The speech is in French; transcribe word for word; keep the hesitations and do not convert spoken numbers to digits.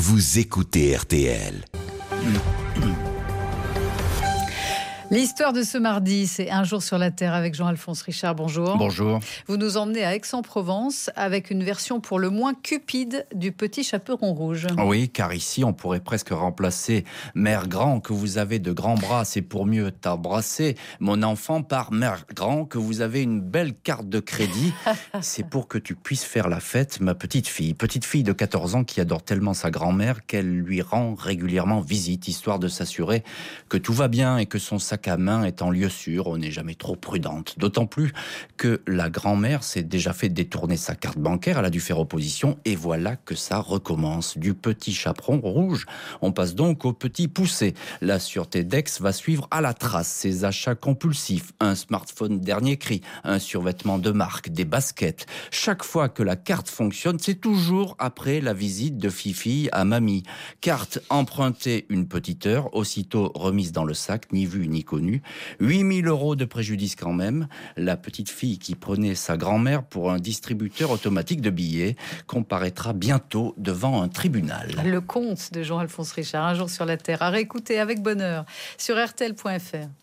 vous écoutez R T L. L'histoire de ce mardi, c'est Un jour sur la Terre avec Jean-Alphonse Richard. Bonjour. Bonjour. Vous nous emmenez à Aix-en-Provence avec une version pour le moins cupide du Petit Chaperon Rouge. Oui, car ici, on pourrait presque remplacer Mère Grand, que vous avez de grands bras, c'est pour mieux t'embrasser, mon enfant, par Mère Grand, que vous avez une belle carte de crédit. C'est pour que tu puisses faire la fête, ma petite fille. Petite fille de quatorze ans qui adore tellement sa grand-mère qu'elle lui rend régulièrement visite, histoire de s'assurer que tout va bien et que son sac à main est en lieu sûr. On n'est jamais trop prudente. D'autant plus que la grand-mère s'est déjà fait détourner sa carte bancaire. Elle a dû faire opposition et voilà que ça recommence. Du Petit Chaperon Rouge, on passe donc au Petit Poucet. La sûreté d'Aix va suivre à la trace ses achats compulsifs. Un smartphone dernier cri, un survêtement de marque, des baskets. Chaque fois que la carte fonctionne, c'est toujours après la visite de Fifi à mamie. Carte empruntée une petite heure, aussitôt remise dans le sac, ni vue ni connue. huit mille euros de préjudice quand même. La petite fille qui prenait sa grand-mère pour un distributeur automatique de billets comparaîtra bientôt devant un tribunal. Le conte de Jean-Alphonse Richard, Un jour sur la Terre, à réécouter avec bonheur sur R T L point F R.